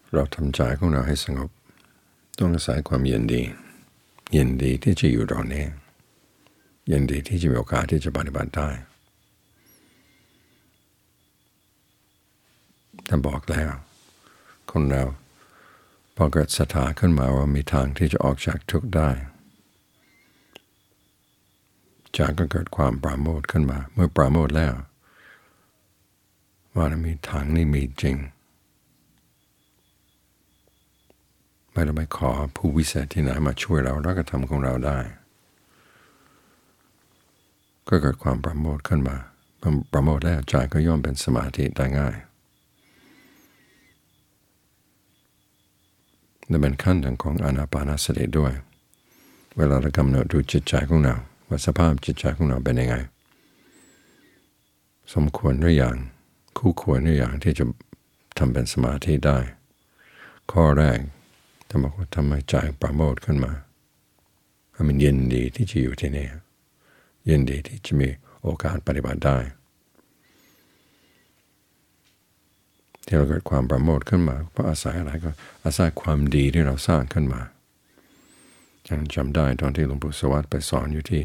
เราทำใจของเราให้สงบต้องอาศัยความเย็นดีที่จะอยู่ตรงนี้เย็นดีที่จะมีโอกาสที่จะปฏิบัติได้ท่านบอกแล้วคนเราพอเกิดศรัทธาขึ้นมาว่ามีทางที่จะออกจากทุกข์ได้จากก็เกิดความปราโมทย์ขึ้นมาเมื่อปราโมทย์แล้วว่ามีทางนี้มีจริงไม่ต้องไปขอผู้วิเศษที่ไหนมาช่วยเราแล้วก็ทำของเราได้ก็เกิดความปราโมทย์ขึ้นมาปราโมทย์แล้วใจก็ย่อมเป็นสมาธิได้ง่ายและเป็นขั้นหนึ่งของอานาปานสติด้วยเวลาเรากำหนดดูจิตใจของเราว่าสภาพจิตใจของเราเป็นยังไงสมควรหรือยังคู่ควรหรือยังที่จะทำเป็นสมาธิได้ข้อแรกท่านบอกว่าทำให้ใจปราโมทย์ขึ้นมาให้มันเย็นดีที่จะอยู่ที่นี่เย็นดีที่จะมีโอกาสปฏิบัติได้ที่เราเกิดความปราโมทย์ขึ้นมาเพราะอาศัยอะไรก็อาศัยความดีที่เราสร้างขึ้นมายังจำได้ตอนที่หลวงปู่สวัสดิ์ไปสอนอยู่ที่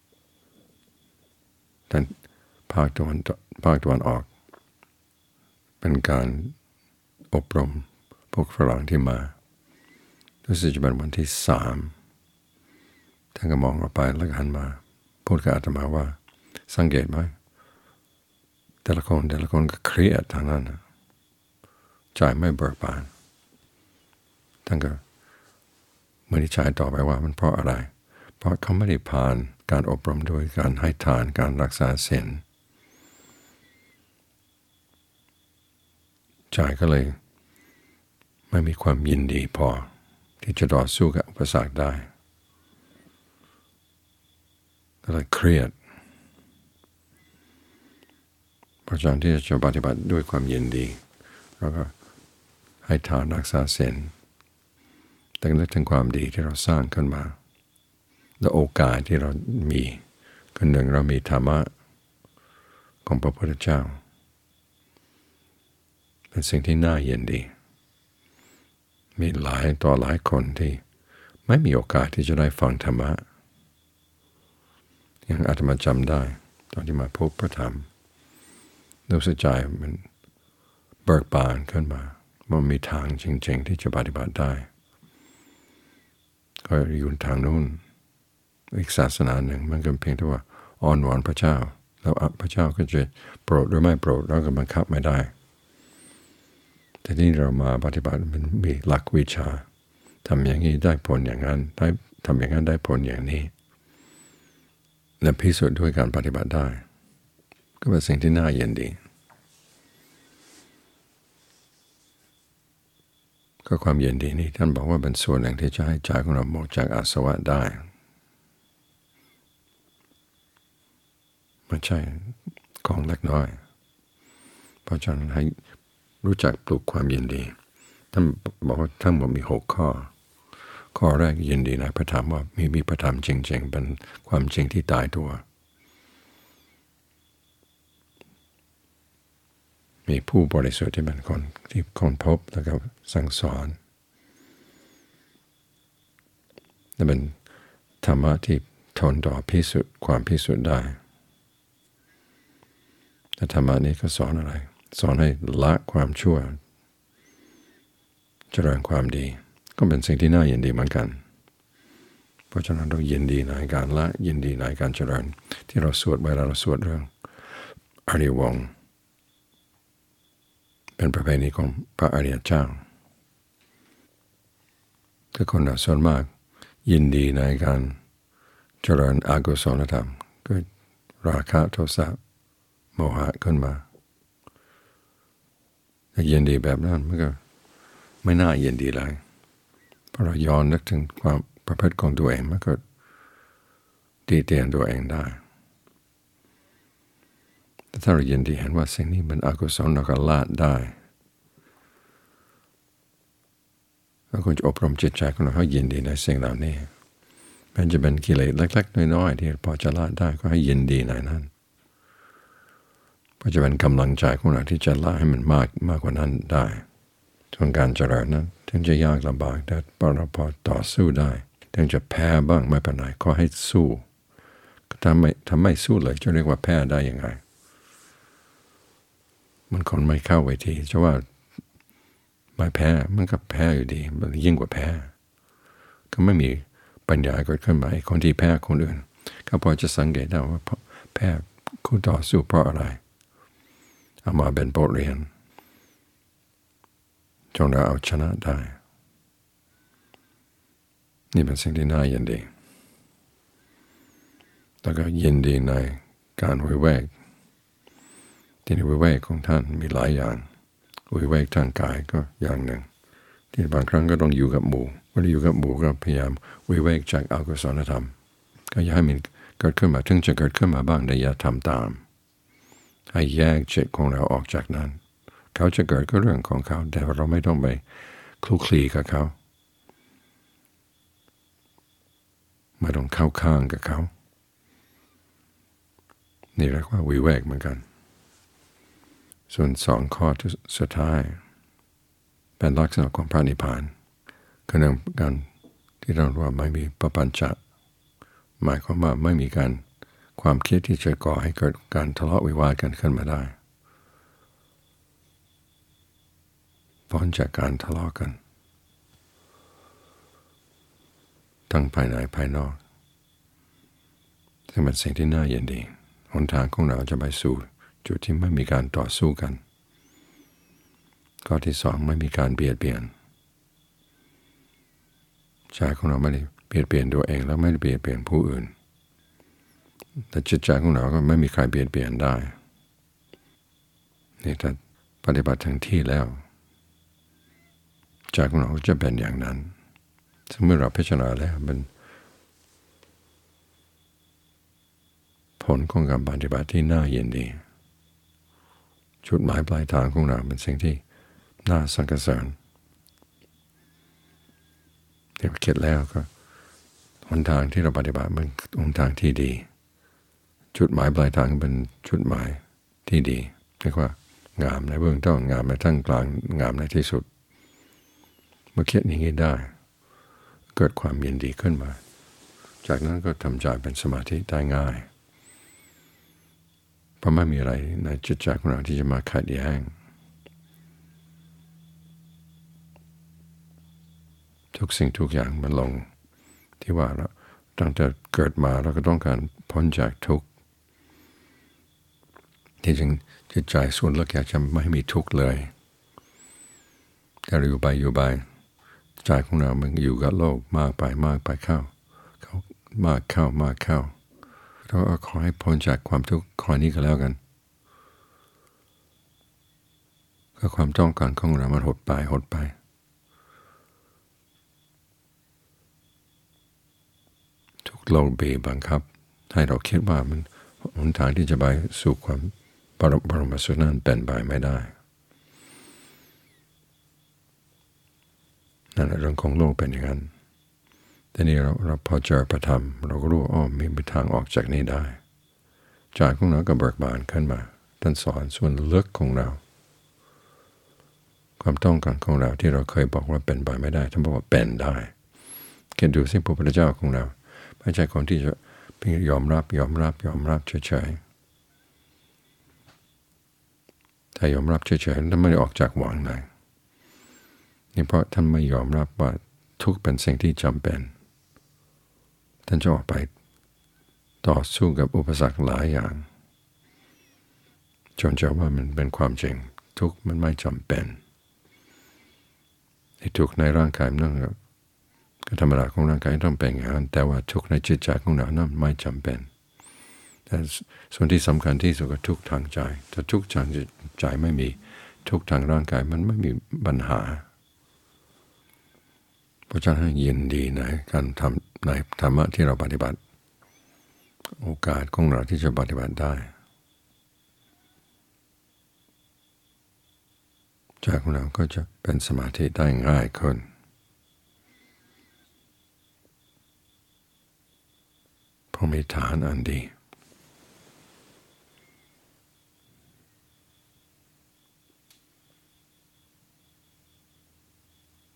ภาคตะวันออกเป็นการอบรมพวกฝรั่งที่มารู้สึกจะเป็นวันที่3ท่านก็มองออกไปแล้วก็หันมาพูดกับอาตมาว่าสังเกตไหมแต่ละคนก็เครียดทางนั้นใจไม่เบิกบานท่านก็วินิจฉัยต่อไปว่ามันเพราะอะไรเพราะเขาไม่ได้ผ่านการอบรมโดยการให้ทานการรักษาศีลใจก็เลยไม่มีความยินดีพอที่จะต่อสู้กับอุปสรรคได้ก็เลยเครียดเพราะฉะนั้นที่จะปฏิบัติด้วยความยินดีแล้วก็ให้ทานรักษาศีลแต่นึกถึงความดีที่เราสร้างขึ้นมาและโอกาสที่เรามีคือหนึ่งเรามีธรรมะของพระพุทธเจ้าเป็นสิ่งที่น่าเย็นดีมีหลายคนที่ไม่มีโอกาสที่จะได้ฟังธรรมะอย่างอาตมาจำได้ตอนที่มาพบพระธรรมรู้สึกใจมันเบิกบานขึ้นมามันมีทางจริงๆที่จะปฏิบัติได้ก็อยู่ทางนู้นอีกศาสนาหนึ่งมันก็เพียงแต่ว่าอ้อนวอนพระเจ้าแล้วพระเจ้าก็จะโปรดหรือไม่โปรดเราก็บังคับไม่ได้แต่ที่เรามาปฏิบัติมันมีหลักวิชาทำอย่างนี้ได้ผลอย่างนั้นทำอย่างนั้นได้ผลอย่างนี้และพิสูจน์ด้วยการปฏิบัติได้ก็เป็นสิ่งที่น่าเย็นดีก็ความเย็นดีนี่ท่านบอกว่าเป็นส่วนหนึ่งที่จะให้ใจของเราหมดจากอาสวะได้ไม่ใช่ของเล็กน้อยเพราะฉะนั้นให้รู้จักปลูกความเย็นดีท่านบอกว่าทั้งหมดมี6ข้อแรกเย็นดีในพระธรรมว่ามีพระธรรมจริงๆเป็นความจริงที่ตายตัวมีผู้บริสุทธิ์ที่เป็นคนที่ค้นพบแล้วก็สั่งสอนและเป็นธรรมะที่ทนต่อความพิสูจน์ได้แต่ธรรมะนี้ก็สอนอะไรสอนให้ละความชั่วเจริญความดีก็เป็นสิ่งที่น่ายินดีเหมือนกันเพราะฉะนั้นเรายินดีในการละยินดีในการเจริญที่เราสวดเวลาเราสวดเรื่องอริยวงศ์เป็นประเพณีของพระอริยเจ้าคือคนเราส่วนมากยินดีในการเจริญอกุศลธรรมก็ราคะโทสะโมหะขึ้นมาแต่ยินดีแบบนั้นมันก็ไม่น่ายินดีเลยเพราะเราย้อนนึกถึงความประพฤติของตัวเองมันก็ตีเตียนตัวเองได้แต่ถ้าเรายินดีเห็นว่าสิ่งนี้มันอกุศลเราก็ละได้เราควรจะอบรมจิตใจของเราให้ยินดีในสิ่งเหล่านี้มันจะเป็นกิเลสเล็กๆน้อยๆที่พอจะละได้ก็ให้ยินดีในนั้นเพราะจะเป็นกำลังใจของเราที่จะละให้มันมากกว่านั้นได้ส่วนการเจริญนั้นถึงจะยากลำบากแต่เราพอต่อสู้ได้ถึงจะแพ้บ้างไม่เป็นไรขอให้สู้ถ้าไม่สู้เลยจะเรียกว่าแพ้ได้ยังไงมันคนไม่เข้าเวทีจะว่าไม่แพ้มันก็แพ้อยู่ดีมันยิ่งกว่าแพ้ก็ไม่มีปัญญาเกิดขึ้นมาคนที่แพ้คนอื่นก็พอจะสังเกตได้ว่าแพ้คู่ต่อสู้เพราะอะไรเอามาเป็นบทเรียนจงเราเอาชนะได้นี่เป็นสิ่งที่น่ายินดีแล้วก็ยินดีในการวิเวกที่วิเวกของท่านมีหลายอย่างวิเวกทางกายก็อย่างหนึ่งที่บางครั้งก็ต้องอยู่กับหมู่เวลาอยู่กับหมู่ก็พยายามวิเวกจากอกุศลธรรมก็อย่าให้มันเกิดขึ้นมาถึงจะเกิดขึ้นมาบ้างแต่อย่าทำตามให้แยกจิตของเราออกจากนั้นเขาจะเกิดก็เรื่องของเขาแต่เราไม่ต้องไปคลุกคลีกับเขาไม่ต้องเข้าข้างกับเขานี่เรียกว่าวิเวกเหมือนกันส่วน2 ข้อสุดท้ายเป็นลักษณะของพระนิพพานคือเรื่องการที่เราว่าไม่มีปปัญจะหมายความว่าไม่มีการความคิดที่จะก่อให้เกิดการทะเลาะวิวาทกันขึ้นมาได้พ้นจากการทะเลาะกันทั้งภายในภายนอกซึ่งเป็นสิ่งที่น่ายินดีหนทางของเราจะไปสู่จุดที่ไม่มีการต่อสู้กันข้อที่2ไม่มีการเบียดเบียนใจของเราไม่ได้เบียดเบียนตัวเองแล้วไม่ได้เบียดเบียนผู้อื่นแต่จิตใจของเราก็ไม่มีใครเบียดเบียนได้นี่ถ้าปฏิบัติทั้งที่แล้วใจของเราจะเป็นอย่างนั้นซึ่งเมื่อเราพิจารณาแล้วเป็นผลของการปฏิบัติที่น่ายินดีจุดหมายปลายทางของเราเป็นสิ่งที่น่าสรรเสริญเดี๋ยวคิดแล้วก็หนทางที่เราปฏิบัติมันหนทางที่ดีจุดหมายปลายทางเป็นจุดหมายที่ดีเรียกว่างามในเบื้องต้นงามในท่ามกลางงามในที่สุดเมื่อคิดอย่างนี้ได้เกิดความยินดีขึ้นมาจากนั้นก็ทำใจเป็นสมาธิได้ง่ายเพราะไม่มีอะไรในจิตใจของเราที่จะมาขัดแย้งทุกสิ่งทุกอย่างมันลงที่ว่าเราตั้งแต่เกิดมาเราก็ต้องการพ้นจากทุกข์ที่จริงจิตใจส่วนลึกอยากจะไม่มีทุกข์เลยแต่อยู่ไปใจของเรามันอยู่กับโลกมากไปเข้าเขามากเข้าเราขอให้พ้นจากความทุกข์ข้อนี้ก็แล้วกันก็ความต้องการของเรามันหดไปทุกโลกบีบบังคับให้เราคิดว่ามันหนทางที่จะไปสู่ความบรมสุขนั้นเป็นไปไม่ได้นั่นแหละเรื่องของโลกเป็นอย่างนั้นแต่นี่เราพอเจอพระธรรมเราก็รู้มีทางออกจากนี้ได้ใจของเราก็เบิกบานขึ้นมาท่านสอนส่วนลึกของเราความต้องการของเราที่เราเคยบอกว่าเป็นไปไม่ได้ท่านบอกว่าเป็นได้คิดดูสิพระพุทธเจ้าของเราไม่ใช่คนที่จะเพียงยอมรับเฉยๆถ้ายอมรับเฉยๆท่านไม่ได้ออกจากวังไหนนี่เพราะท่านไม่ยอมรับว่าทุกข์เป็นสิ่งที่จำเป็นท่านจะออกไปต่อสู้กับอุปสรรคหลายอย่างจนเชื่อว่ามันเป็นความจริงทุกข์มันไม่จำเป็นที่ทุกข์ในร่างกายนั่นก็ธรรมดาของร่างกายต้องเป็นอย่างนั้นแต่ว่าทุกข์ในจิตใจของเรานั้นไม่จำเป็นแต่ส่วนที่สำคัญที่สุดก็ทุกข์ทางใจถ้าทุกข์ทางใจไม่มีทุกข์ทางร่างกายมันไม่มีปัญหาเพราะฉะนั้นยินดีในการทำในธรรมะที่เราปฏิบัติโอกาสของเราที่จะปฏิบัติได้ใจของเราก็จะเป็นสมาธิได้ง่ายขึ้นเพราะมีฐานอันดี